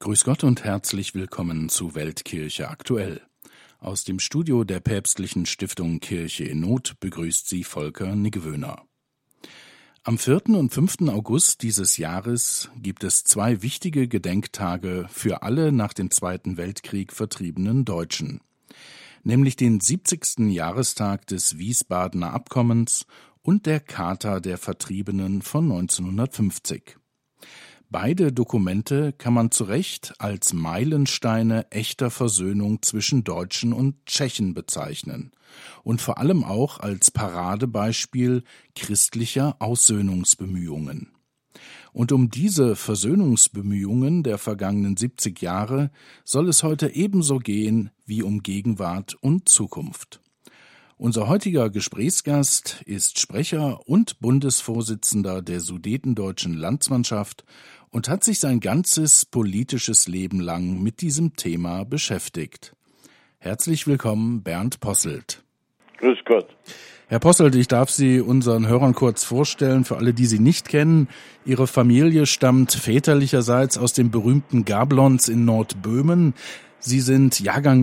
Grüß Gott und herzlich willkommen zu Weltkirche aktuell. Aus dem Studio der Päpstlichen Stiftung Kirche in Not begrüßt Sie Volker Niggewöhner. Am 4. und 5. August dieses Jahres gibt es zwei wichtige Gedenktage für alle nach dem Zweiten Weltkrieg vertriebenen Deutschen, nämlich den 70. Jahrestag des Wiesbadener Abkommens und der Charta der Vertriebenen von 1950. Beide Dokumente kann man zu Recht als Meilensteine echter Versöhnung zwischen Deutschen und Tschechen bezeichnen und vor allem auch als Paradebeispiel christlicher Aussöhnungsbemühungen. Und um diese Versöhnungsbemühungen der vergangenen 70 Jahre soll es heute ebenso gehen wie um Gegenwart und Zukunft. Unser heutiger Gesprächsgast ist Sprecher und Bundesvorsitzender der Sudetendeutschen Landsmannschaft und hat sich sein ganzes politisches Leben lang mit diesem Thema beschäftigt. Herzlich willkommen, Bernd Posselt. Grüß Gott. Herr Posselt, ich darf Sie unseren Hörern kurz vorstellen, für alle, die Sie nicht kennen. Ihre Familie stammt väterlicherseits aus dem berühmten Gablons in Nordböhmen. Sie sind Jahrgang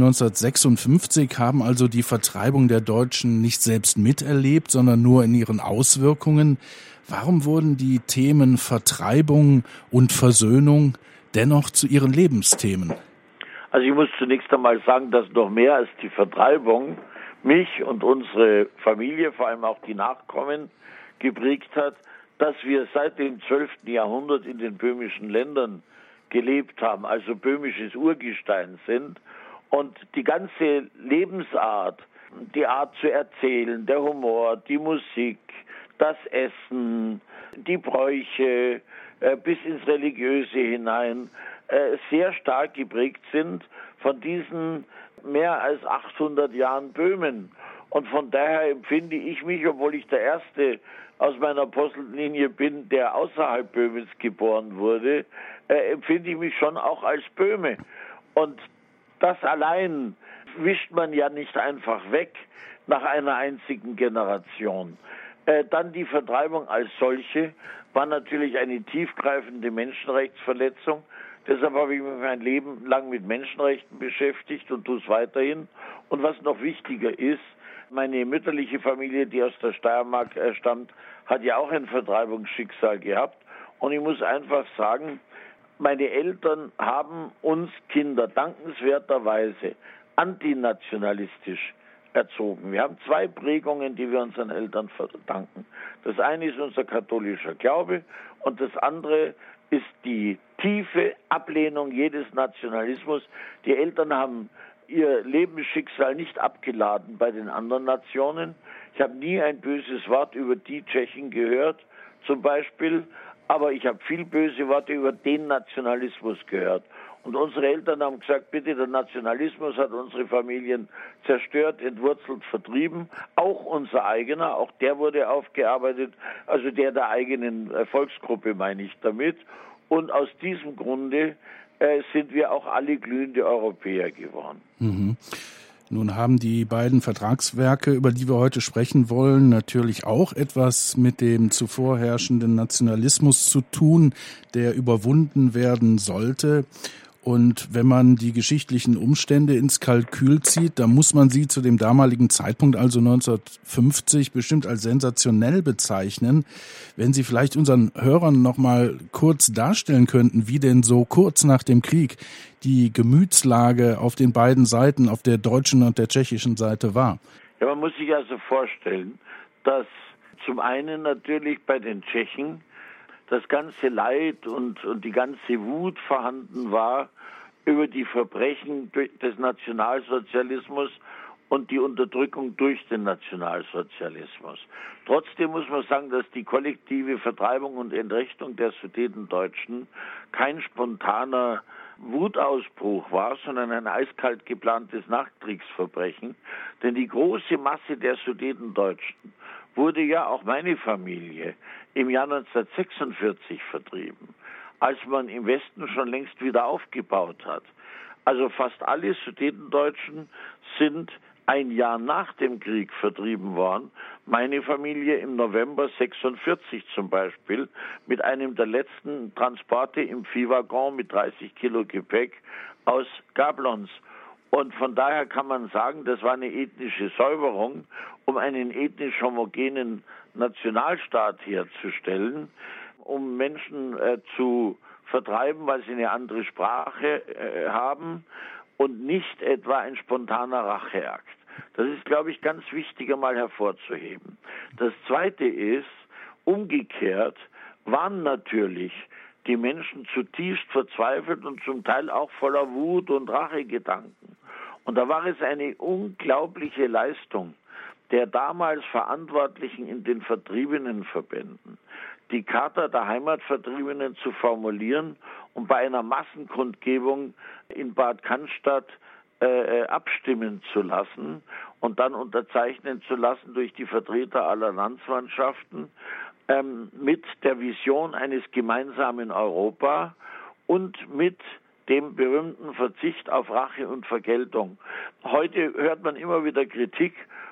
1956, haben also die Vertreibung der Deutschen nicht selbst miterlebt, sondern nur in ihren Auswirkungen. Warum wurden die Themen Vertreibung und Versöhnung dennoch zu Ihren Lebensthemen? Also ich muss zunächst einmal sagen, dass noch mehr als die Vertreibung mich und unsere Familie, vor allem auch die Nachkommen, geprägt hat, dass wir seit dem 12. Jahrhundert in den böhmischen Ländern gelebt haben, also böhmisches Urgestein sind, und die ganze Lebensart, die Art zu erzählen, der Humor, die Musik, das Essen, die Bräuche bis ins Religiöse hinein sehr stark geprägt sind von diesen mehr als 800 Jahren Böhmen. Und von daher empfinde ich mich, obwohl ich der Erste aus meiner Postellinie bin, der außerhalb Böhmens geboren wurde, empfinde ich mich schon auch als Böhme. Und das allein wischt man ja nicht einfach weg nach einer einzigen Generation. Dann die Vertreibung als solche war natürlich eine tiefgreifende Menschenrechtsverletzung. Deshalb habe ich mich mein Leben lang mit Menschenrechten beschäftigt und tue es weiterhin. Und was noch wichtiger ist, meine mütterliche Familie, die aus der Steiermark stammt, hat ja auch ein Vertreibungsschicksal gehabt. Und ich muss einfach sagen, meine Eltern haben uns Kinder dankenswerterweise antinationalistisch erzogen. Wir haben zwei Prägungen, die wir unseren Eltern verdanken. Das eine ist unser katholischer Glaube und das andere ist die tiefe Ablehnung jedes Nationalismus. Die Eltern haben ihr Lebensschicksal nicht abgeladen bei den anderen Nationen. Ich habe nie ein böses Wort über die Tschechen gehört, zum Beispiel, aber ich habe viel böse Worte über den Nationalismus gehört. Und unsere Eltern haben gesagt, bitte, der Nationalismus hat unsere Familien zerstört, entwurzelt, vertrieben. Auch unser eigener, auch der wurde aufgearbeitet, also der eigenen Volksgruppe meine ich damit. Und aus diesem Grunde sind wir auch alle glühende Europäer geworden. Mhm. Nun haben die beiden Vertragswerke, über die wir heute sprechen wollen, natürlich auch etwas mit dem zuvor herrschenden Nationalismus zu tun, der überwunden werden sollte. Und wenn man die geschichtlichen Umstände ins Kalkül zieht, dann muss man sie zu dem damaligen Zeitpunkt, also 1950, bestimmt als sensationell bezeichnen. Wenn Sie vielleicht unseren Hörern noch mal kurz darstellen könnten, wie denn so kurz nach dem Krieg die Gemütslage auf den beiden Seiten, auf der deutschen und der tschechischen Seite war. Ja, man muss sich also vorstellen, dass zum einen natürlich bei den Tschechen das ganze Leid und die ganze Wut vorhanden war über die Verbrechen des Nationalsozialismus und die Unterdrückung durch den Nationalsozialismus. Trotzdem muss man sagen, dass die kollektive Vertreibung und Entrechtung der Sudetendeutschen kein spontaner Wutausbruch war, sondern ein eiskalt geplantes Nachkriegsverbrechen. Denn die große Masse der Sudetendeutschen wurde ja, auch meine Familie, im Jahr 1946 vertrieben, als man im Westen schon längst wieder aufgebaut hat. Also fast alle Sudetendeutschen sind ein Jahr nach dem Krieg vertrieben worden. meine Familie im November 46 zum Beispiel mit einem der letzten Transporte im Viehwaggon mit 30 Kilo Gepäck aus Gablons. Und von daher kann man sagen, das war eine ethnische Säuberung, um einen ethnisch homogenen Nationalstaat herzustellen, um Menschen zu vertreiben, weil sie eine andere Sprache haben und nicht etwa ein spontaner Racheakt. Das ist, glaube ich, ganz wichtig einmal hervorzuheben. Das Zweite ist, umgekehrt waren natürlich die Menschen zutiefst verzweifelt und zum Teil auch voller Wut und Rachegedanken. Und da war es eine unglaubliche Leistung der damals Verantwortlichen in den Vertriebenenverbänden, die Charta der Heimatvertriebenen zu formulieren und bei einer Massenkundgebung in Bad Cannstatt abstimmen zu lassen und dann unterzeichnen zu lassen durch die Vertreter aller Landsmannschaften mit der Vision eines gemeinsamen Europa und mit dem berühmten Verzicht auf Rache und Vergeltung. Heute hört man immer wieder Kritik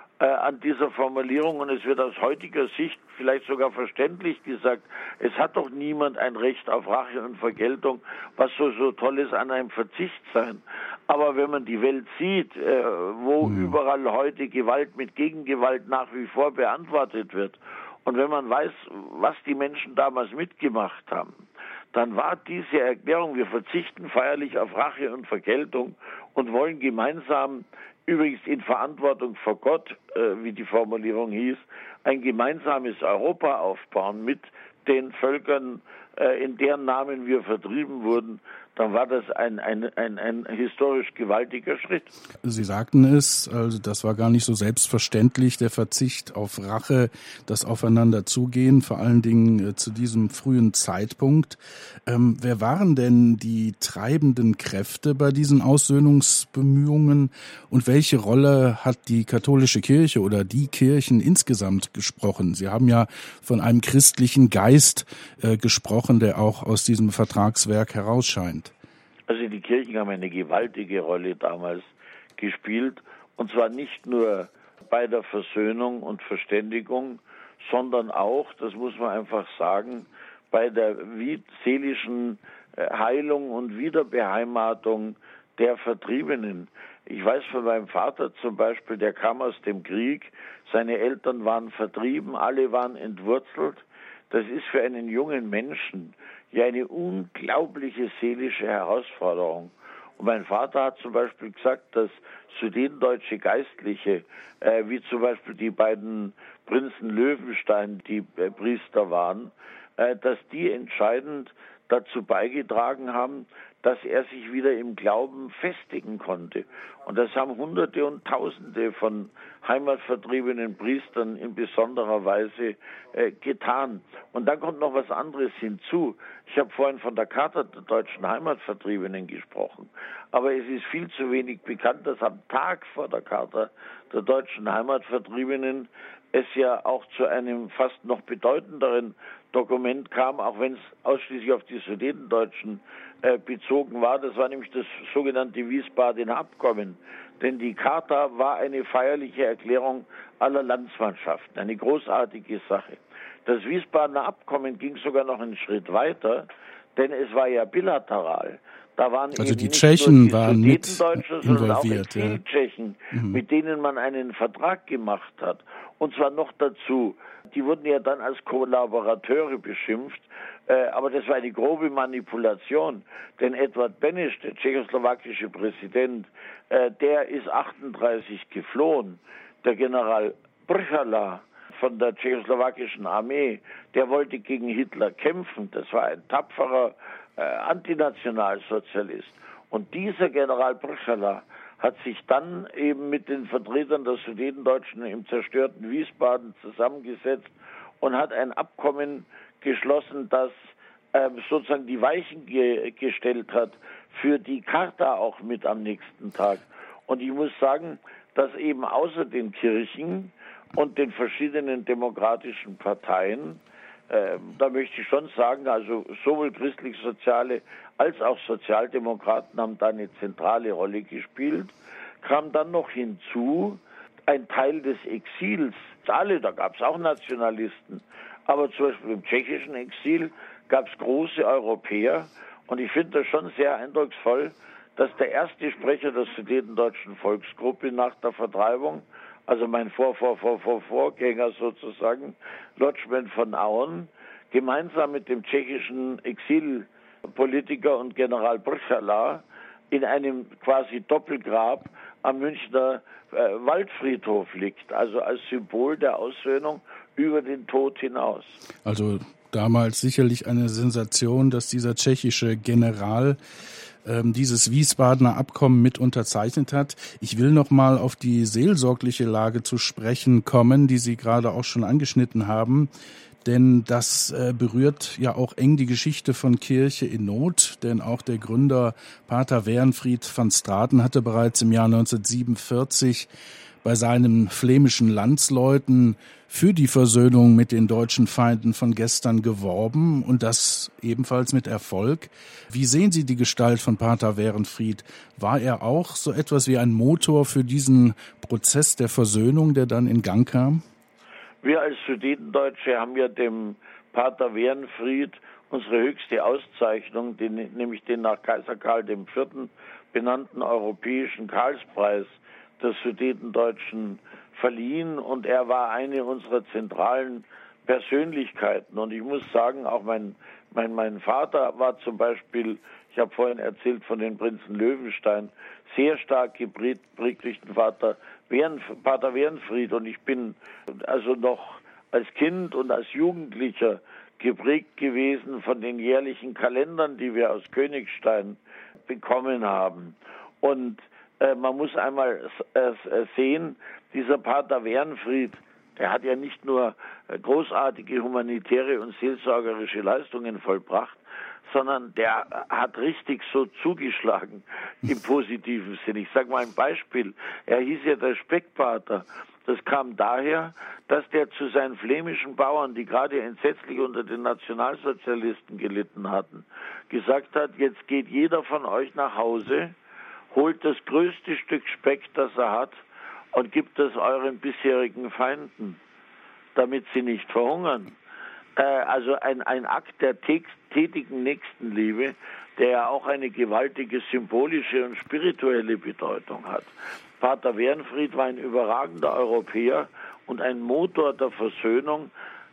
an dieser Formulierung und es wird aus heutiger Sicht vielleicht sogar verständlich gesagt, es hat doch niemand ein Recht auf Rache und Vergeltung, was so Tolles an einem Verzicht sein. Aber wenn man die Welt sieht, wo überall heute Gewalt mit Gegengewalt nach wie vor beantwortet wird und wenn man weiß, was die Menschen damals mitgemacht haben, dann war diese Erklärung, wir verzichten feierlich auf Rache und Vergeltung und wollen gemeinsam, übrigens in Verantwortung vor Gott, wie die Formulierung hieß, ein gemeinsames Europa aufbauen mit den Völkern, in deren Namen wir vertrieben wurden, dann war das ein historisch gewaltiger Schritt. Sie sagten es, also das war gar nicht so selbstverständlich, der Verzicht auf Rache, das Aufeinanderzugehen, vor allen Dingen zu diesem frühen Zeitpunkt. Wer waren denn die treibenden Kräfte bei diesen Aussöhnungsbemühungen und welche Rolle hat die katholische Kirche oder die Kirchen insgesamt gesprochen? Sie haben ja von einem christlichen Geist gesprochen, der auch aus diesem Vertragswerk herausscheint. Also die Kirchen haben eine gewaltige Rolle damals gespielt, und zwar nicht nur bei der Versöhnung und Verständigung, sondern auch, das muss man einfach sagen, bei der seelischen Heilung und Wiederbeheimatung der Vertriebenen. Ich weiß von meinem Vater zum Beispiel, der kam aus dem Krieg, seine Eltern waren vertrieben, alle waren entwurzelt. Das ist für einen jungen Menschen ja eine unglaubliche seelische Herausforderung. Und mein Vater hat zum Beispiel gesagt, dass sudetendeutsche Geistliche, wie zum Beispiel die beiden Prinzen Löwenstein, die Priester waren, dass die entscheidend dazu beigetragen haben, dass er sich wieder im Glauben festigen konnte. Und das haben Hunderte und Tausende von heimatvertriebenen Priestern in besonderer Weise getan. Und dann kommt noch was anderes hinzu. Ich habe vorhin von der Charta der deutschen Heimatvertriebenen gesprochen. Aber es ist viel zu wenig bekannt, dass am Tag vor der Charta der deutschen Heimatvertriebenen es ja auch zu einem fast noch bedeutenderen Dokument kam, auch wenn es ausschließlich auf die Sudetendeutschen bezogen war. Das war nämlich das sogenannte Wiesbadener Abkommen. Denn die Charta war eine feierliche Erklärung aller Landsmannschaften, eine großartige Sache. Das Wiesbadener Abkommen ging sogar noch einen Schritt weiter, denn es war ja bilateral. Da waren also eben die nicht Tschechen nur die waren mit Sudetendeutsche, sondern auch involviert, Exiltschechen, mit denen man einen Vertrag gemacht hat. Und zwar noch dazu, die wurden ja dann als Kollaborateure beschimpft, aber das war eine grobe Manipulation. Denn Edvard Beneš, der tschechoslowakische Präsident, der ist 38 geflohen. Der General Prchala von der tschechoslowakischen Armee, der wollte gegen Hitler kämpfen. Das war ein tapferer Antinationalsozialist. Und dieser General Prchala hat sich dann eben mit den Vertretern der Sudetendeutschen im zerstörten Wiesbaden zusammengesetzt und hat ein Abkommen geschlossen, das sozusagen die Weichen gestellt hat für die Charta auch mit am nächsten Tag. Und ich muss sagen, dass eben außer den Kirchen und den verschiedenen demokratischen Parteien, da möchte ich schon sagen, also sowohl christlich-soziale als auch Sozialdemokraten haben da eine zentrale Rolle gespielt, kam dann noch hinzu ein Teil des Exils nicht alle, da gab es auch Nationalisten. Aber zum Beispiel im tschechischen Exil gab es große Europäer. Und ich finde das schon sehr eindrucksvoll, dass der erste Sprecher der Sudetendeutschen Volksgruppe nach der Vertreibung, also mein Vorgänger sozusagen, Lodgman von Auen, gemeinsam mit dem tschechischen Exilpolitiker und General Brchala in einem quasi Doppelgrab am Münchner Waldfriedhof liegt, also als Symbol der Aussöhnung über den Tod hinaus. Also damals sicherlich eine Sensation, dass dieser tschechische General dieses Wiesbadener Abkommen mit unterzeichnet hat. Ich will noch mal auf die seelsorgliche Lage zu sprechen kommen, die Sie gerade auch schon angeschnitten haben. Denn das berührt ja auch eng die Geschichte von Kirche in Not. Denn auch der Gründer Pater Werenfried van Straten hatte bereits im Jahr 1947 bei seinen flämischen Landsleuten für die Versöhnung mit den deutschen Feinden von gestern geworben und das ebenfalls mit Erfolg. Wie sehen Sie die Gestalt von Pater Werenfried? War er auch so etwas wie ein Motor für diesen Prozess der Versöhnung, der dann in Gang kam? Wir als Sudetendeutsche haben ja dem Pater Werenfried unsere höchste Auszeichnung, nämlich den nach Kaiser Karl IV. Benannten Europäischen Karlspreis der Sudetendeutschen verliehen, und er war eine unserer zentralen Persönlichkeiten. Und ich muss sagen, auch mein Vater war zum Beispiel, ich habe vorhin erzählt von den Prinzen Löwenstein, sehr stark geprägt durch den Pater Werenfried. Und ich bin also noch als Kind und als Jugendlicher geprägt gewesen von den jährlichen Kalendern, die wir aus Königstein bekommen haben. Und man muss einmal sehen, dieser Pater Werenfried, der hat ja nicht nur großartige humanitäre und seelsorgerische Leistungen vollbracht, sondern der hat richtig so zugeschlagen im positiven Sinn. Ich sage mal ein Beispiel. Er hieß ja der Speckpater. Das kam daher, dass der zu seinen flämischen Bauern, die gerade entsetzlich unter den Nationalsozialisten gelitten hatten, gesagt hat, jetzt geht jeder von euch nach Hause, holt das größte Stück Speck, das er hat, und gibt es euren bisherigen Feinden, damit sie nicht verhungern. Also ein Akt der tätigen Nächstenliebe, der ja auch eine gewaltige symbolische und spirituelle Bedeutung hat. Pater Werenfried war ein überragender Europäer und ein Motor der Versöhnung,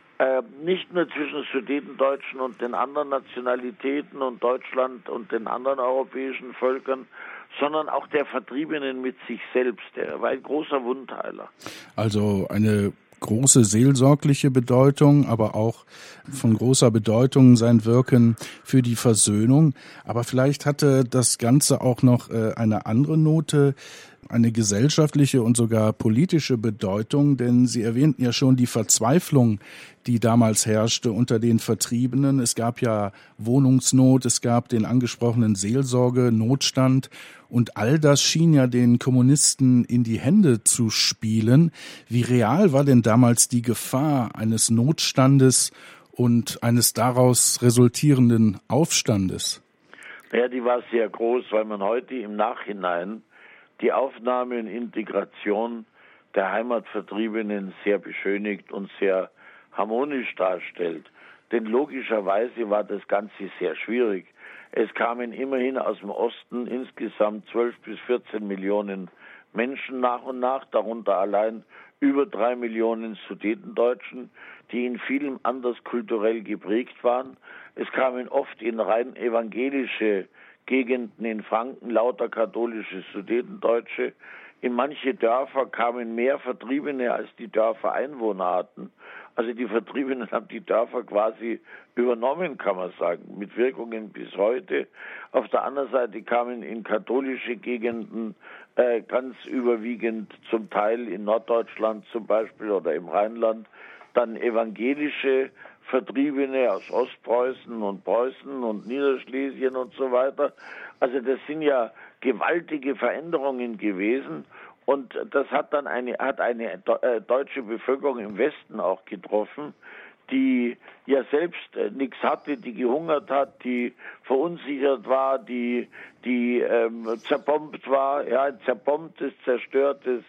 nicht nur zwischen Sudetendeutschen und den anderen Nationalitäten und Deutschland und den anderen europäischen Völkern, sondern auch der Vertriebenen mit sich selbst. Er war ein großer Wundheiler. Also eine große seelsorgliche Bedeutung, aber auch von großer Bedeutung sein Wirken für die Versöhnung. Aber vielleicht hatte das Ganze auch noch eine andere Note, eine gesellschaftliche und sogar politische Bedeutung, denn Sie erwähnten ja schon die Verzweiflung, die damals herrschte unter den Vertriebenen. Es gab ja Wohnungsnot, es gab den angesprochenen Seelsorgenotstand und all das schien ja den Kommunisten in die Hände zu spielen. Wie real war denn damals die Gefahr eines Notstandes und eines daraus resultierenden Aufstandes? Ja, die war sehr groß, weil man heute im Nachhinein die Aufnahme und Integration der Heimatvertriebenen sehr beschönigt und sehr harmonisch darstellt. Denn logischerweise war das Ganze sehr schwierig. Es kamen immerhin aus dem Osten insgesamt 12 bis 14 Millionen Menschen nach und nach, darunter allein über 3 Millionen Sudetendeutschen, die in vielem anders kulturell geprägt waren. Es kamen oft in rein evangelische Gegenden in Franken lauter katholische Sudetendeutsche. In manche Dörfer kamen mehr Vertriebene, als die Dörfer Einwohner hatten. Also die Vertriebenen haben die Dörfer quasi übernommen, kann man sagen, mit Wirkungen bis heute. Auf der anderen Seite kamen in katholische Gegenden ganz überwiegend, zum Teil in Norddeutschland zum Beispiel oder im Rheinland, dann evangelische Vertriebene aus Ostpreußen und Preußen und Niederschlesien und so weiter. Also das sind ja gewaltige Veränderungen gewesen, und das hat dann eine deutsche Bevölkerung im Westen auch getroffen, die ja selbst nichts hatte, die gehungert hat, die verunsichert war, die zerbombt war, ja, ein zerbombtes, zerstörtes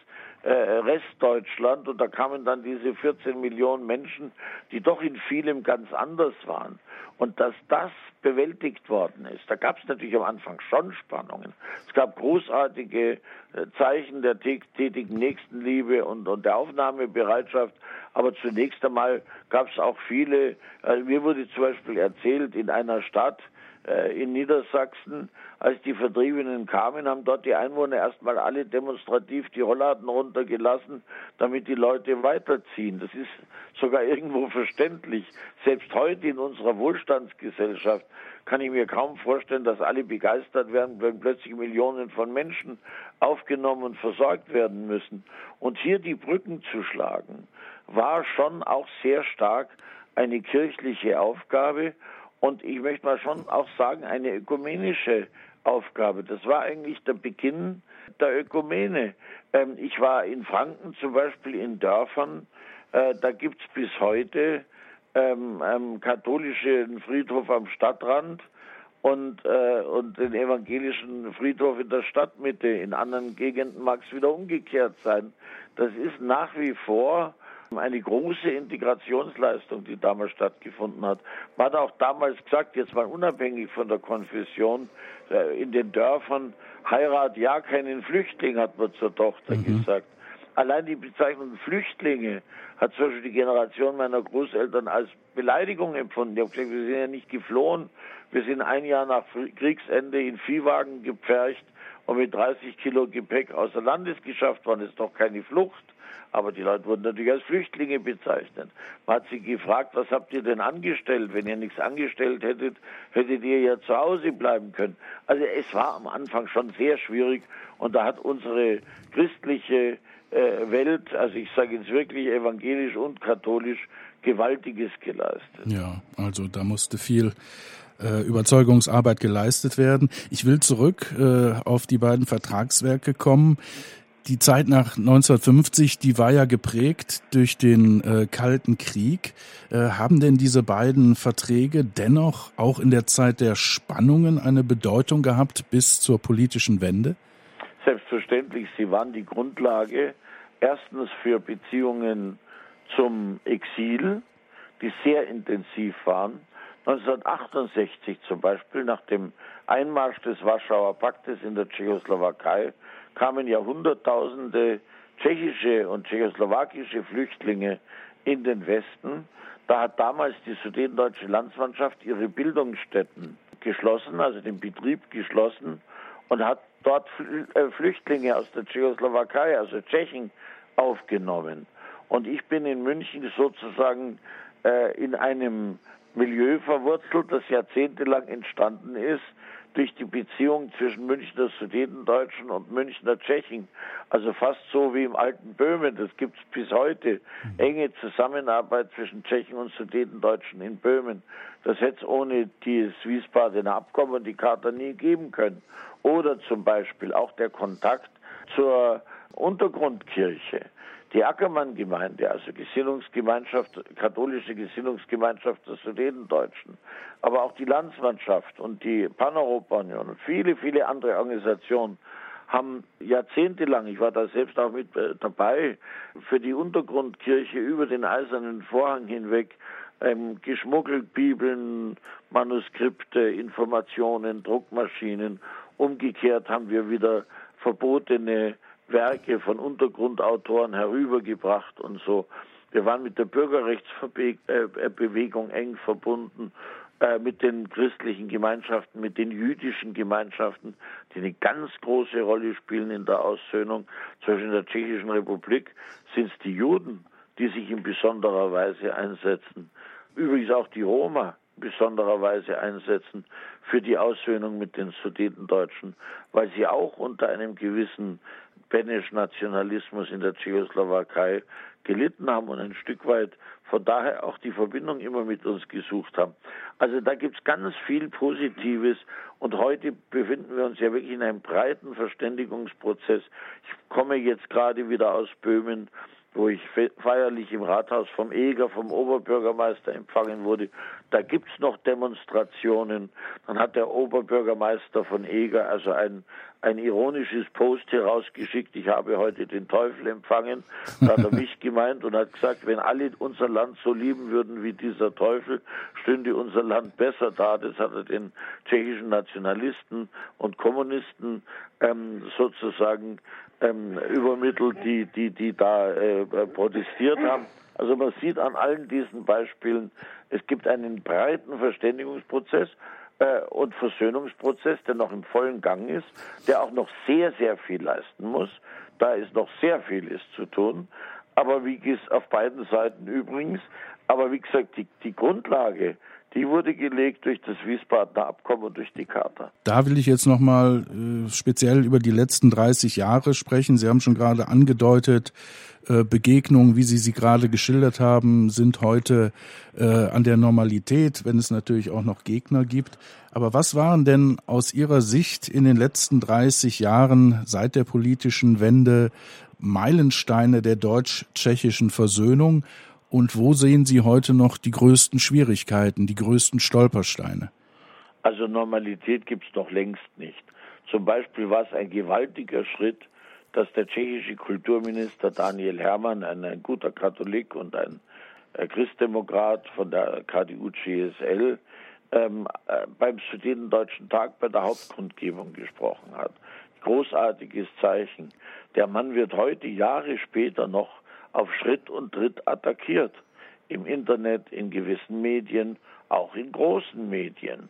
Restdeutschland, und da kamen dann diese 14 Millionen Menschen, die doch in vielem ganz anders waren. Und dass das bewältigt worden ist, da gab es natürlich am Anfang schon Spannungen. Es gab großartige Zeichen der tätigen Nächstenliebe und der Aufnahmebereitschaft, aber zunächst einmal gab es auch viele, mir wurde zum Beispiel erzählt, in einer Stadt in Niedersachsen, als die Vertriebenen kamen, haben dort die Einwohner erstmal alle demonstrativ die Rollladen runtergelassen, damit die Leute weiterziehen. Das ist sogar irgendwo verständlich. Selbst heute in unserer Wohlstandsgesellschaft kann ich mir kaum vorstellen, dass alle begeistert werden, wenn plötzlich Millionen von Menschen aufgenommen und versorgt werden müssen. Und hier die Brücken zu schlagen, war schon auch sehr stark eine kirchliche Aufgabe. Und ich möchte mal schon auch sagen, eine ökumenische Aufgabe. Das war eigentlich der Beginn der Ökumene. Ich war in Franken zum Beispiel in Dörfern, da gibt es bis heute katholischen Friedhof am Stadtrand und den evangelischen Friedhof in der Stadtmitte. In anderen Gegenden mag es wieder umgekehrt sein. Das ist nach wie vor eine große Integrationsleistung, die damals stattgefunden hat. Man hat auch damals gesagt, jetzt mal unabhängig von der Konfession, in den Dörfern, Heirat ja keinen Flüchtling, hat man zur Tochter gesagt. Allein die Bezeichnung Flüchtlinge hat zum Beispiel die Generation meiner Großeltern als Beleidigung empfunden. Die haben gesagt, wir sind ja nicht geflohen, wir sind ein Jahr nach Kriegsende in Viehwagen gepfercht und mit 30 Kilo Gepäck außer Landes geschafft worden. Das ist doch keine Flucht. Aber die Leute wurden natürlich als Flüchtlinge bezeichnet. Man hat sie gefragt, was habt ihr denn angestellt? Wenn ihr nichts angestellt hättet, hättet ihr ja zu Hause bleiben können. Also es war am Anfang schon sehr schwierig und da hat unsere christliche Welt, also ich sage jetzt wirklich evangelisch und katholisch, Gewaltiges geleistet. Ja, also da musste viel Überzeugungsarbeit geleistet werden. Ich will zurück auf die beiden Vertragswerke kommen. Die Zeit nach 1950, die war ja geprägt durch den Kalten Krieg. Haben denn diese beiden Verträge dennoch auch in der Zeit der Spannungen eine Bedeutung gehabt bis zur politischen Wende? Selbstverständlich, sie waren die Grundlage erstens für Beziehungen zum Exil, die sehr intensiv waren. 1968 zum Beispiel, nach dem Einmarsch des Warschauer Paktes in der Tschechoslowakei, kamen ja Hunderttausende tschechische und tschechoslowakische Flüchtlinge in den Westen. Da hat damals die sudetendeutsche Landsmannschaft ihre Bildungsstätten geschlossen, also den Betrieb geschlossen und hat dort Flüchtlinge aus der Tschechoslowakei, also Tschechen, aufgenommen. Und ich bin in München sozusagen in einem Milieu verwurzelt, das jahrzehntelang entstanden ist, durch die Beziehung zwischen Münchner Sudetendeutschen und Münchner Tschechen. Also fast so wie im alten Böhmen, das gibt es bis heute. Enge Zusammenarbeit zwischen Tschechen und Sudetendeutschen in Böhmen. Das hätte es ohne das Wiesbadener Abkommen und die Charta nie geben können. Oder zum Beispiel auch der Kontakt zur Untergrundkirche. Die Ackermann-Gemeinde, also Gesinnungsgemeinschaft, katholische Gesinnungsgemeinschaft der Sudetendeutschen, aber auch die Landsmannschaft und die Paneuropa-Union und viele, viele andere Organisationen haben jahrzehntelang, ich war da selbst auch mit dabei, für die Untergrundkirche über den Eisernen Vorhang hinweg geschmuggelt, Bibeln, Manuskripte, Informationen, Druckmaschinen. Umgekehrt haben wir wieder verbotene Werke von Untergrundautoren herübergebracht und so. Wir waren mit der Bürgerrechtsbewegung eng verbunden, mit den christlichen Gemeinschaften, mit den jüdischen Gemeinschaften, die eine ganz große Rolle spielen in der Aussöhnung. Zum Beispiel in der Tschechischen Republik sind es die Juden, die sich in besonderer Weise einsetzen. Übrigens auch die Roma besonderer Weise einsetzen für die Aussöhnung mit den Sudetendeutschen, weil sie auch unter einem gewissen Beneš-Nationalismus in der Tschechoslowakei gelitten haben und ein Stück weit von daher auch die Verbindung immer mit uns gesucht haben. Also da gibt es ganz viel Positives und heute befinden wir uns ja wirklich in einem breiten Verständigungsprozess. Ich komme jetzt gerade wieder aus Böhmen, wo ich feierlich im Rathaus vom Eger, vom Oberbürgermeister empfangen wurde. Da gibt's noch Demonstrationen. Dann hat der Oberbürgermeister von Eger also ein ironisches Post herausgeschickt. Ich habe heute den Teufel empfangen. Da hat er mich gemeint und hat gesagt, wenn alle unser Land so lieben würden wie dieser Teufel, stünde unser Land besser da. Das hat er den tschechischen Nationalisten und Kommunisten sozusagen übermittelt, die da protestiert haben. Also man sieht an allen diesen Beispielen, es gibt einen breiten Verständigungsprozess und Versöhnungsprozess, der noch im vollen Gang ist, der auch noch sehr, sehr viel leisten muss. Da ist noch sehr vieles zu tun, aber wie gesagt, auf beiden Seiten übrigens. Aber wie gesagt, die Grundlage, die wurde gelegt durch das Wiesbadener Abkommen und durch die Charta. Da will ich jetzt nochmal speziell über die letzten 30 Jahre sprechen. Sie haben schon gerade angedeutet, Begegnungen, wie Sie sie gerade geschildert haben, sind heute an der Normalität, wenn es natürlich auch noch Gegner gibt. Aber was waren denn aus Ihrer Sicht in den letzten 30 Jahren seit der politischen Wende Meilensteine der deutsch-tschechischen Versöhnung? Und wo sehen Sie heute noch die größten Schwierigkeiten, die größten Stolpersteine? Also Normalität gibt es noch längst nicht. Zum Beispiel war es ein gewaltiger Schritt, dass der tschechische Kulturminister Daniel Hermann, ein guter Katholik und ein Christdemokrat von der KDU-CSL, beim Sudetendeutschen Tag bei der Hauptkundgebung gesprochen hat. Großartiges Zeichen. Der Mann wird heute, Jahre später noch, auf Schritt und Tritt attackiert. Im Internet, in gewissen Medien, auch in großen Medien.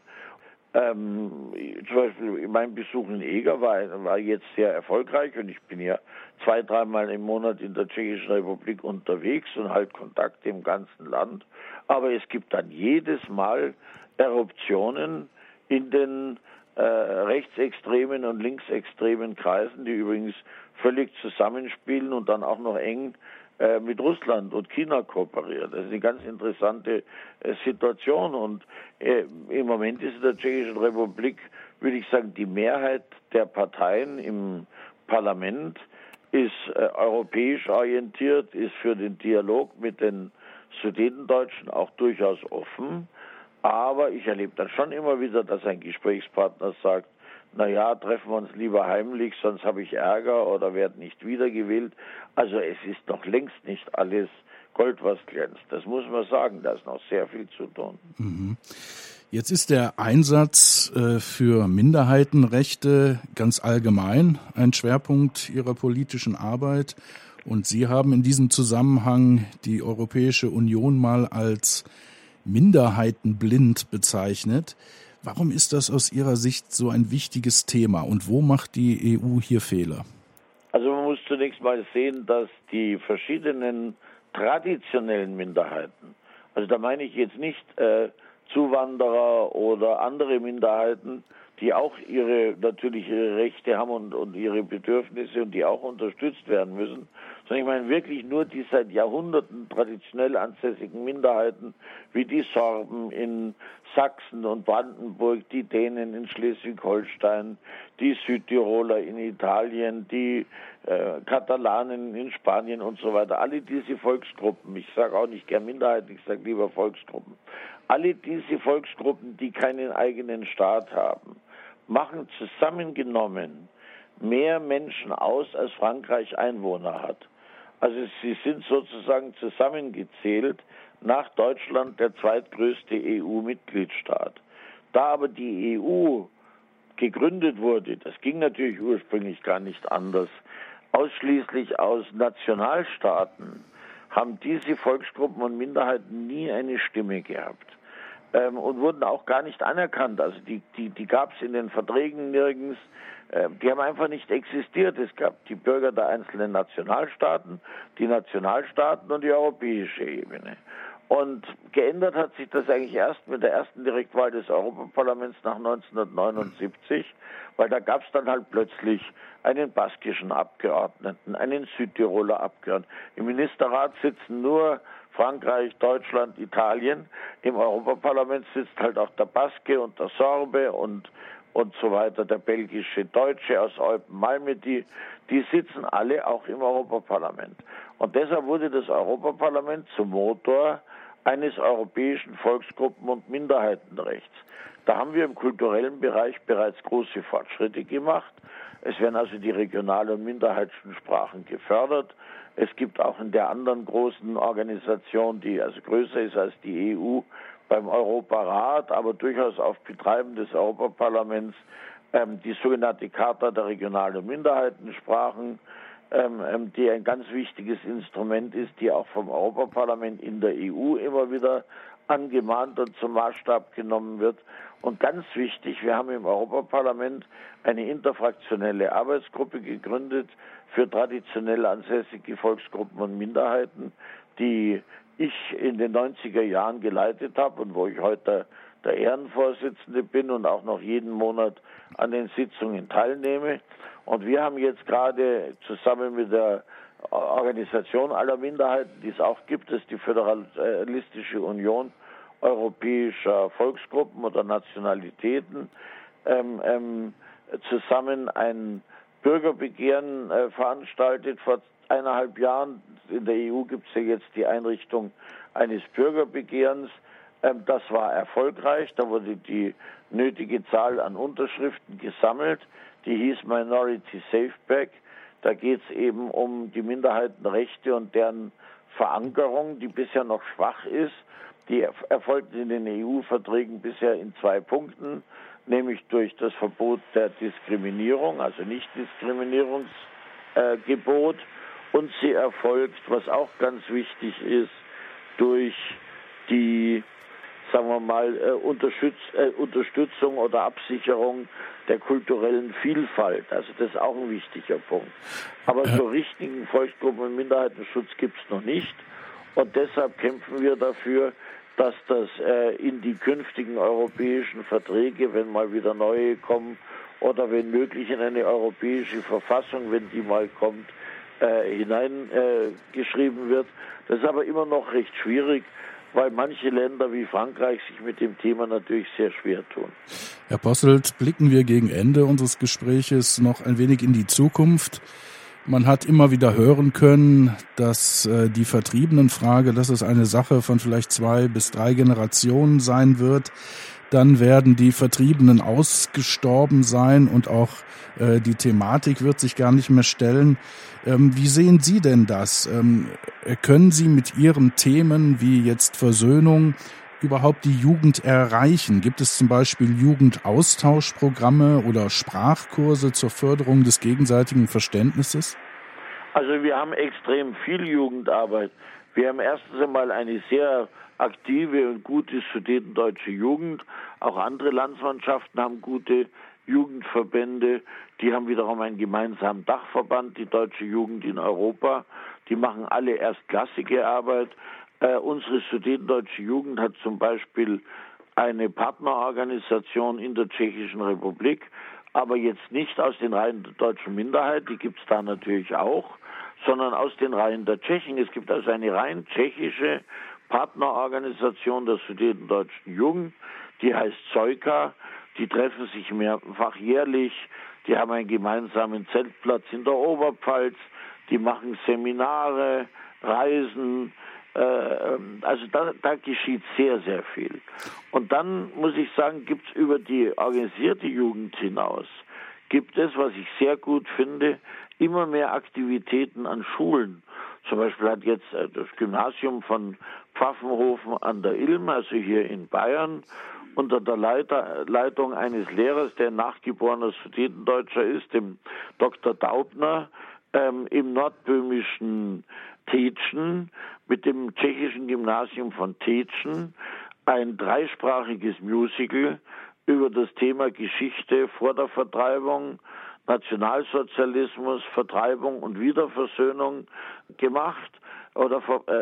Zum Beispiel mein Besuch in Eger war jetzt sehr erfolgreich und ich bin ja 2-3 Mal im Monat in der Tschechischen Republik unterwegs und halt Kontakte im ganzen Land. Aber es gibt dann jedes Mal Eruptionen in den rechtsextremen und linksextremen Kreisen, die übrigens völlig zusammenspielen und dann auch noch eng mit Russland und China kooperiert. Das ist eine ganz interessante Situation und im Moment ist in der Tschechischen Republik, würde ich sagen, die Mehrheit der Parteien im Parlament ist europäisch orientiert, ist für den Dialog mit den Sudetendeutschen auch durchaus offen, aber ich erlebe dann schon immer wieder, dass ein Gesprächspartner sagt, naja, treffen wir uns lieber heimlich, sonst habe ich Ärger oder werde nicht wiedergewählt. Also es ist noch längst nicht alles Gold, was glänzt. Das muss man sagen, da ist noch sehr viel zu tun. Jetzt ist der Einsatz für Minderheitenrechte ganz allgemein ein Schwerpunkt Ihrer politischen Arbeit. Und Sie haben in diesem Zusammenhang die Europäische Union mal als minderheitenblind bezeichnet. Warum ist das aus Ihrer Sicht so ein wichtiges Thema und wo macht die EU hier Fehler? Also man muss zunächst mal sehen, dass die verschiedenen traditionellen Minderheiten, also da meine ich jetzt nicht Zuwanderer oder andere Minderheiten, die auch natürlich ihre Rechte haben und ihre Bedürfnisse und die auch unterstützt werden müssen, sondern ich meine wirklich nur die seit Jahrhunderten traditionell ansässigen Minderheiten, wie die Sorben in Sachsen und Brandenburg, die Dänen in Schleswig-Holstein, die Südtiroler in Italien, die Katalanen in Spanien und so weiter. Alle diese Volksgruppen, ich sage auch nicht gern Minderheiten, ich sage lieber Volksgruppen, alle diese Volksgruppen, die keinen eigenen Staat haben, machen zusammengenommen mehr Menschen aus, als Frankreich Einwohner hat. Also sie sind sozusagen zusammengezählt nach Deutschland der zweitgrößte EU-Mitgliedstaat. Da aber die EU gegründet wurde, das ging natürlich ursprünglich gar nicht anders, ausschließlich aus Nationalstaaten, haben diese Volksgruppen und Minderheiten nie eine Stimme gehabt und wurden auch gar nicht anerkannt. Also die gab es in den Verträgen nirgends. Die haben einfach nicht existiert. Es gab die Bürger der einzelnen Nationalstaaten, die Nationalstaaten und die europäische Ebene. Und geändert hat sich das eigentlich erst mit der ersten Direktwahl des Europaparlaments nach 1979, weil da gab es dann halt plötzlich einen baskischen Abgeordneten, einen Südtiroler Abgeordneten. Im Ministerrat sitzen nur Frankreich, Deutschland, Italien. Im Europaparlament sitzt halt auch der Baske und der Sorbe und und so weiter, der belgische Deutsche aus Eupen-Malmö, die sitzen alle auch im Europaparlament. Und deshalb wurde das Europaparlament zum Motor eines europäischen Volksgruppen- und Minderheitenrechts. Da haben wir im kulturellen Bereich bereits große Fortschritte gemacht. Es werden also die Regional- und Minderheitssprachen gefördert. Es gibt auch in der anderen großen Organisation, die also größer ist als die EU, beim Europarat, aber durchaus auf Betreiben des Europaparlaments, die sogenannte Charta der Regional- und Minderheitensprachen, die ein ganz wichtiges Instrument ist, die auch vom Europaparlament in der EU immer wieder angemahnt und zum Maßstab genommen wird. Und ganz wichtig, wir haben im Europaparlament eine interfraktionelle Arbeitsgruppe gegründet für traditionell ansässige Volksgruppen und Minderheiten, die ich in den 90er Jahren geleitet habe und wo ich heute der Ehrenvorsitzende bin und auch noch jeden Monat an den Sitzungen teilnehme. Und wir haben jetzt gerade zusammen mit der Organisation aller Minderheiten, die es auch gibt, das ist die Föderalistische Union europäischer Volksgruppen oder Nationalitäten, zusammen ein Bürgerbegehren veranstaltet vor 1,5 Jahren. In der EU gibt es ja jetzt die Einrichtung eines Bürgerbegehrens. Das war erfolgreich. Da wurde die nötige Zahl an Unterschriften gesammelt. Die hieß Minority Safeback. Da geht es eben um die Minderheitenrechte und deren Verankerung, die bisher noch schwach ist. Die erfolgt in den EU-Verträgen bisher in 2 Punkten, nämlich durch das Verbot der Diskriminierung, also Nichtdiskriminierungsgebot, und sie erfolgt, was auch ganz wichtig ist, durch die, sagen wir mal, Unterstützung oder Absicherung der kulturellen Vielfalt. Also das ist auch ein wichtiger Punkt. Aber so richtigen Volksgruppen- und Minderheitenschutz gibt es noch nicht. Und deshalb kämpfen wir dafür, dass das in die künftigen europäischen Verträge, wenn mal wieder neue kommen, oder wenn möglich in eine europäische Verfassung, wenn die mal kommt, hineingeschrieben wird. Das ist aber immer noch recht schwierig, weil manche Länder wie Frankreich sich mit dem Thema natürlich sehr schwer tun. Herr Posselt, blicken wir gegen Ende unseres Gespräches noch ein wenig in die Zukunft. Man hat immer wieder hören können, dass die Vertriebenenfrage, dass es eine Sache von vielleicht 2 bis 3 Generationen sein wird. Dann werden die Vertriebenen ausgestorben sein und auch die Thematik wird sich gar nicht mehr stellen. Wie sehen Sie denn das? Können Sie mit Ihren Themen wie jetzt Versöhnung überhaupt die Jugend erreichen? Gibt es zum Beispiel Jugendaustauschprogramme oder Sprachkurse zur Förderung des gegenseitigen Verständnisses? Also wir haben extrem viel Jugendarbeit. Wir haben erstens einmal eine sehr aktive und gute sudetendeutsche Jugend. Auch andere Landsmannschaften haben gute Jugendverbände. Die haben wiederum einen gemeinsamen Dachverband, die Deutsche Jugend in Europa. Die machen alle erstklassige Arbeit. Unsere sudetendeutsche Jugend hat zum Beispiel eine Partnerorganisation in der Tschechischen Republik, aber jetzt nicht aus den Reihen der deutschen Minderheit, die gibt es da natürlich auch, sondern aus den Reihen der Tschechen. Es gibt also eine rein tschechische Partnerorganisation der sudetendeutschen Jugend, die heißt Zoika. Die treffen sich mehrfach jährlich, die haben einen gemeinsamen Zeltplatz in der Oberpfalz, die machen Seminare, Reisen, also da geschieht sehr, sehr viel. Und dann muss ich sagen, gibt es über die organisierte Jugend hinaus, gibt es, was ich sehr gut finde, immer mehr Aktivitäten an Schulen. Zum Beispiel hat jetzt das Gymnasium von Pfaffenhofen an der Ilm, also hier in Bayern, unter der Leitung eines Lehrers, der nachgeborener Sudetendeutscher ist, dem Dr. Daubner, im nordböhmischen Tetschen mit dem tschechischen Gymnasium von Tetschen ein 3-sprachiges Musical über das Thema Geschichte vor der Vertreibung, Nationalsozialismus, Vertreibung und Wiederversöhnung gemacht oder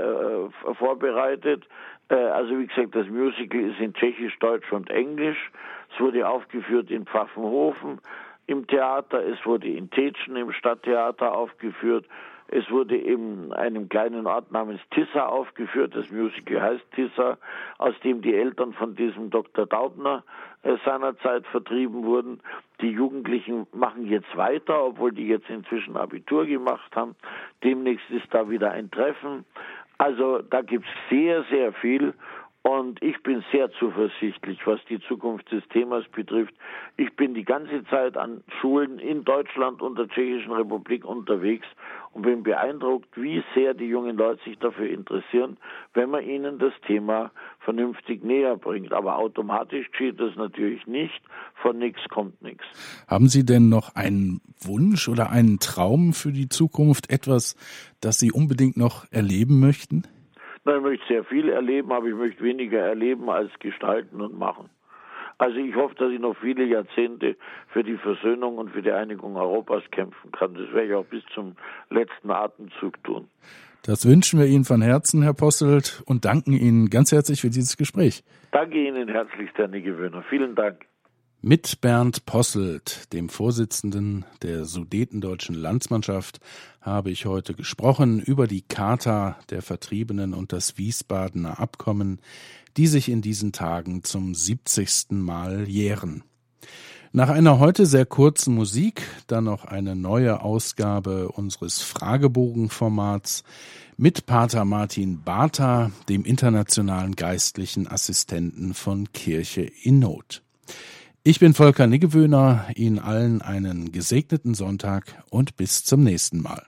vorbereitet. Also wie gesagt, das Musical ist in Tschechisch, Deutsch und Englisch. Es wurde aufgeführt in Pfaffenhofen im Theater, es wurde in Tetschen im Stadttheater aufgeführt, es wurde in einem kleinen Ort namens Tissa aufgeführt, das Musical heißt Tissa, aus dem die Eltern von diesem Dr. Daubner seinerzeit vertrieben wurden. Die Jugendlichen machen jetzt weiter, obwohl die jetzt inzwischen Abitur gemacht haben. Demnächst ist da wieder ein Treffen. Also da gibt es sehr, sehr viel. Und ich bin sehr zuversichtlich, was die Zukunft des Themas betrifft. Ich bin die ganze Zeit an Schulen in Deutschland und der Tschechischen Republik unterwegs und bin beeindruckt, wie sehr die jungen Leute sich dafür interessieren, wenn man ihnen das Thema vernünftig näher bringt. Aber automatisch geschieht das natürlich nicht. Von nichts kommt nichts. Haben Sie denn noch einen Wunsch oder einen Traum für die Zukunft? Etwas, das Sie unbedingt noch erleben möchten? Ich möchte sehr viel erleben, aber ich möchte weniger erleben als gestalten und machen. Also ich hoffe, dass ich noch viele Jahrzehnte für die Versöhnung und für die Einigung Europas kämpfen kann. Das werde ich auch bis zum letzten Atemzug tun. Das wünschen wir Ihnen von Herzen, Herr Posselt, und danken Ihnen ganz herzlich für dieses Gespräch. Danke Ihnen herzlichst, Herr Niggewöhner. Vielen Dank. Mit Bernd Posselt, dem Vorsitzenden der Sudetendeutschen Landsmannschaft, habe ich heute gesprochen über die Charta der Vertriebenen und das Wiesbadener Abkommen, die sich in diesen Tagen zum 70. Mal jähren. Nach einer heute sehr kurzen Musik dann noch eine neue Ausgabe unseres Fragebogenformats mit Pater Martin Bartha, dem internationalen geistlichen Assistenten von Kirche in Not. Ich bin Volker Niggewöhner, Ihnen allen einen gesegneten Sonntag und bis zum nächsten Mal.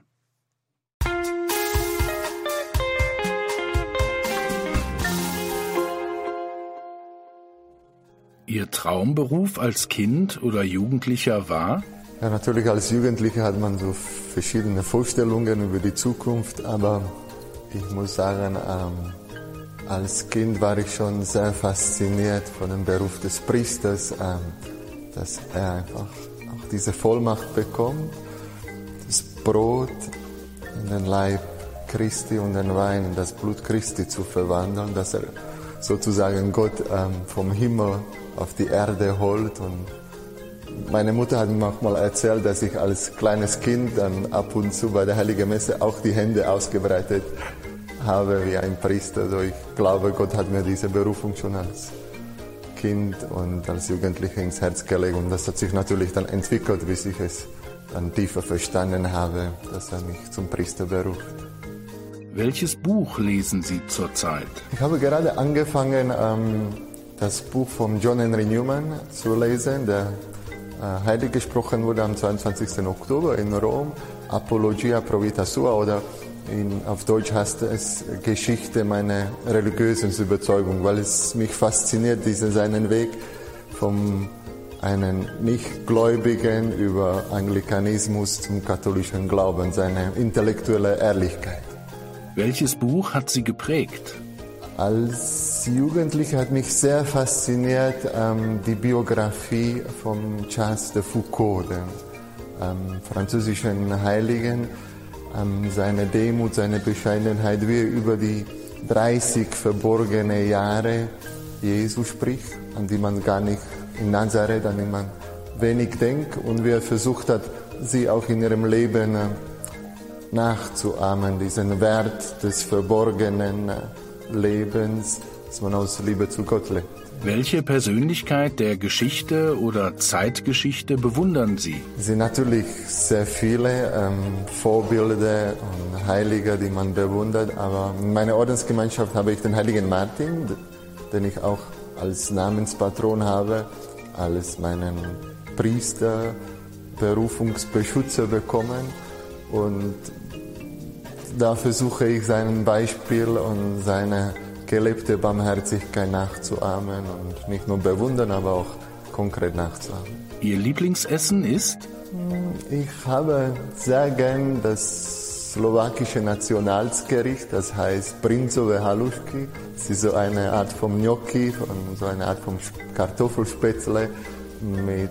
Ihr Traumberuf als Kind oder Jugendlicher war? Ja, natürlich als Jugendlicher hat man so verschiedene Vorstellungen über die Zukunft, aber ich muss sagen, als Kind war ich schon sehr fasziniert von dem Beruf des Priesters, dass er einfach auch diese Vollmacht bekommt, das Brot in den Leib Christi und den Wein in das Blut Christi zu verwandeln, dass er sozusagen Gott vom Himmel auf die Erde holt. Und meine Mutter hat mir manchmal erzählt, dass ich als kleines Kind dann ab und zu bei der Heiligen Messe auch die Hände ausgebreitet habe wie ein Priester. Also ich glaube, Gott hat mir diese Berufung schon als Kind und als Jugendlicher ins Herz gelegt. Und das hat sich natürlich dann entwickelt, bis ich es dann tiefer verstanden habe, dass er mich zum Priester beruft. Welches Buch lesen Sie zurzeit? Ich habe gerade angefangen, das Buch von John Henry Newman zu lesen, der heilig gesprochen wurde am 22. Oktober in Rom, Apologia pro vita sua, oder auf Deutsch heißt es Geschichte meiner religiösen Überzeugung, weil es mich fasziniert, seinen Weg von einem Nichtgläubigen über Anglikanismus zum katholischen Glauben, seine intellektuelle Ehrlichkeit. Welches Buch hat Sie geprägt? Als Jugendlicher hat mich sehr fasziniert die Biografie von Charles de Foucault, dem französischen Heiligen, seine Demut, seine Bescheidenheit, wie er über die 30 verborgene Jahre Jesu spricht, an die man gar nicht in Nazareth, an die man wenig denkt, und wie er versucht hat, sie auch in ihrem Leben nachzuahmen, diesen Wert des verborgenen Lebens, das man aus Liebe zu Gott lebt. Welche Persönlichkeit der Geschichte oder Zeitgeschichte bewundern Sie? Es sind natürlich sehr viele Vorbilder und Heilige, die man bewundert, aber in meiner Ordensgemeinschaft habe ich den heiligen Martin, den ich auch als Namenspatron habe, als meinen Priester, Berufungsbeschützer bekommen, und da versuche ich sein Beispiel und seine gelebte Barmherzigkeit nachzuahmen und nicht nur bewundern, aber auch konkret nachzuahmen. Ihr Lieblingsessen ist? Ich habe sehr gern das slowakische Nationalgericht, das heißt Brinzové halušky. Es ist so eine Art von Gnocchi, so eine Art von Kartoffelspätzle mit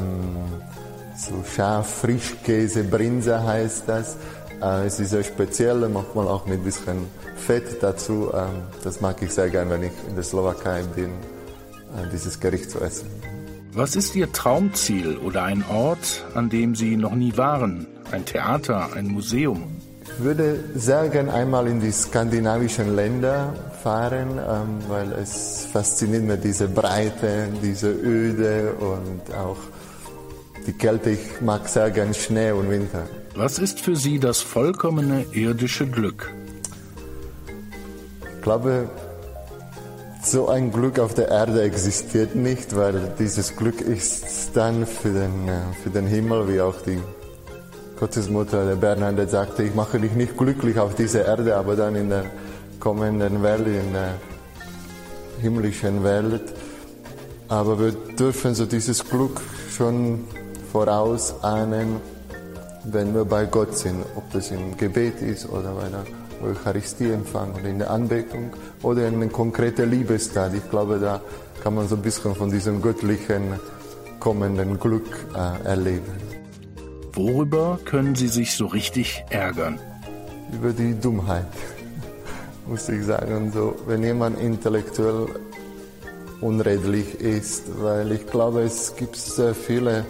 so Schaf-Frischkäse, Brinza heißt das. Es ist sehr speziell, manchmal auch mit ein bisschen Fett dazu. Das mag ich sehr gern, wenn ich in der Slowakei bin, dieses Gericht zu essen. Was ist Ihr Traumziel oder ein Ort, an dem Sie noch nie waren? Ein Theater, ein Museum? Ich würde sehr gern einmal in die skandinavischen Länder fahren, weil es fasziniert mich diese Breite, diese Öde und auch die Kälte. Ich mag sehr gern Schnee und Winter. Was ist für Sie das vollkommene irdische Glück? Ich glaube, so ein Glück auf der Erde existiert nicht, weil dieses Glück ist dann für den Himmel, wie auch die Gottesmutter, der Bernadette, sagte, ich mache dich nicht glücklich auf dieser Erde, aber dann in der kommenden Welt, in der himmlischen Welt. Aber wir dürfen so dieses Glück schon vorausahnen, wenn wir bei Gott sind, ob das im Gebet ist oder bei der Eucharistieempfang oder in der Anbetung oder in einer konkreten Liebestat. Ich glaube, da kann man so ein bisschen von diesem göttlichen kommenden Glück erleben. Worüber können Sie sich so richtig ärgern? Über die Dummheit, muss ich sagen. So, wenn jemand intellektuell unredlich ist, weil ich glaube, es gibt sehr viele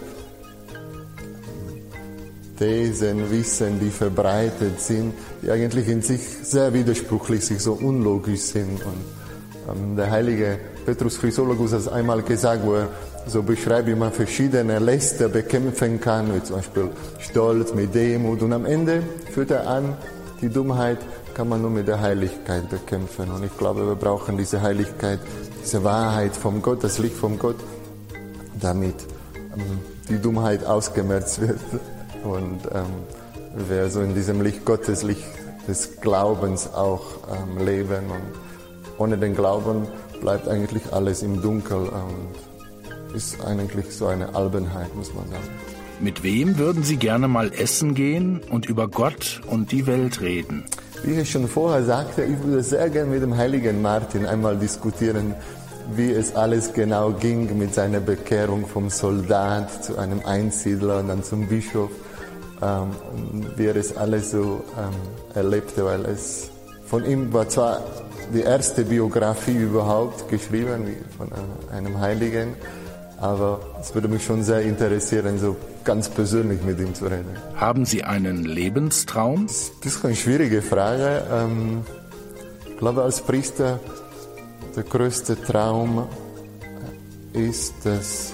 Thesen, Wissen, die verbreitet sind, die eigentlich in sich sehr widersprüchlich sind, so unlogisch sind. Und der heilige Petrus Chrysologus hat einmal gesagt, wo er so beschreibt, wie man verschiedene Läster bekämpfen kann, wie zum Beispiel Stolz mit Demut. Und am Ende führt er an, die Dummheit kann man nur mit der Heiligkeit bekämpfen. Und ich glaube, wir brauchen diese Heiligkeit, diese Wahrheit vom Gott, das Licht vom Gott, damit die Dummheit ausgemerzt wird. Und wir so in diesem Licht Gottes, Licht des Glaubens auch leben. Und ohne den Glauben bleibt eigentlich alles im Dunkel und ist eigentlich so eine Albenheit, muss man sagen. Mit wem würden Sie gerne mal essen gehen und über Gott und die Welt reden? Wie ich schon vorher sagte, ich würde sehr gerne mit dem heiligen Martin einmal diskutieren, wie es alles genau ging mit seiner Bekehrung vom Soldat zu einem Einsiedler und dann zum Bischof. Wie er es alles so erlebte, weil es von ihm war zwar die erste Biografie überhaupt geschrieben von einem Heiligen, aber es würde mich schon sehr interessieren, so ganz persönlich mit ihm zu reden. Haben Sie einen Lebenstraum? Das ist eine schwierige Frage. Ich glaube, als Priester der größte Traum ist, dass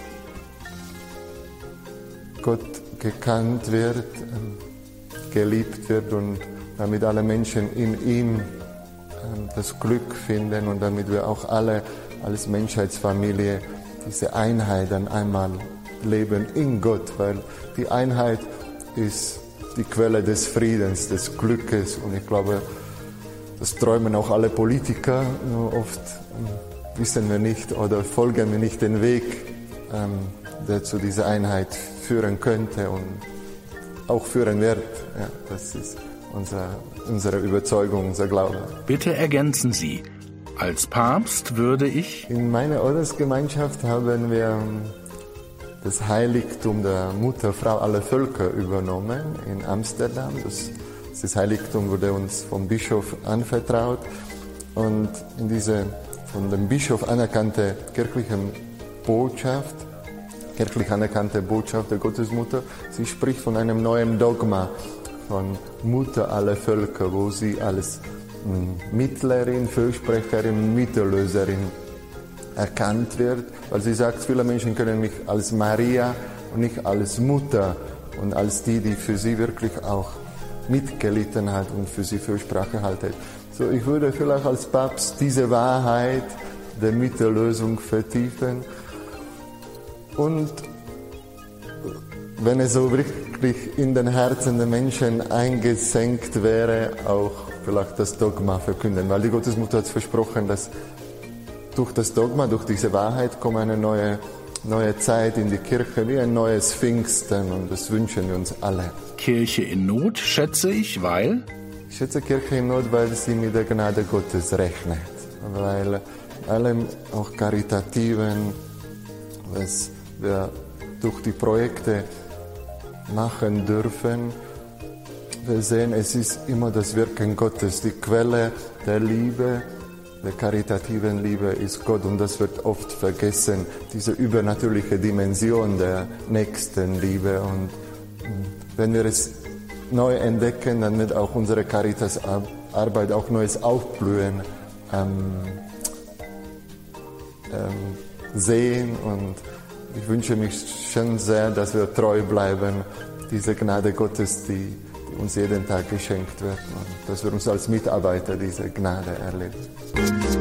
Gott gekannt wird, geliebt wird und damit alle Menschen in ihm das Glück finden und damit wir auch alle als Menschheitsfamilie diese Einheit dann einmal leben in Gott, weil die Einheit ist die Quelle des Friedens, des Glückes und ich glaube, das träumen auch alle Politiker, nur oft wissen wir nicht oder folgen wir nicht den Weg, der zu dieser Einheit führen könnte und auch führen wird. Ja, das ist unsere Überzeugung, unser Glaube. Bitte ergänzen Sie. Als Papst würde ich... In meiner Ordensgemeinschaft haben wir das Heiligtum der Mutterfrau aller Völker übernommen in Amsterdam. Das Heiligtum wurde uns vom Bischof anvertraut und in diese von dem Bischof anerkannte kirchlich anerkannte Botschaft der Gottesmutter, sie spricht von einem neuen Dogma, von Mutter aller Völker, wo sie als Mittlerin, Fürsprecherin, Mittellöserin erkannt wird, weil sie sagt, viele Menschen können mich als Maria und nicht als Mutter und als die für sie wirklich auch mitgelitten hat und für sie Fürsprache haltet. So, ich würde vielleicht als Papst diese Wahrheit der Mittellösung vertiefen und wenn es so wirklich in den Herzen der Menschen eingesenkt wäre, auch vielleicht das Dogma verkünden. Weil die Gottesmutter hat versprochen, dass durch das Dogma, durch diese Wahrheit kommt eine neue Zeit in die Kirche, wie ein neues Pfingsten und das wünschen wir uns alle. Kirche in Not schätze ich, weil? Ich schätze Kirche in Not, weil sie mit der Gnade Gottes rechnet. Weil allem auch Karitativen, was wir durch die Projekte machen dürfen, wir sehen, es ist immer das Wirken Gottes. Die Quelle der Liebe, der karitativen Liebe ist Gott und das wird oft vergessen, diese übernatürliche Dimension der Nächstenliebe. Und wenn wir es neu entdecken, damit auch unsere Caritas-Arbeit auch neues Aufblühen sehen. Und ich wünsche mich schon sehr, dass wir treu bleiben, diese Gnade Gottes, die uns jeden Tag geschenkt wird, und dass wir uns als Mitarbeiter diese Gnade erleben.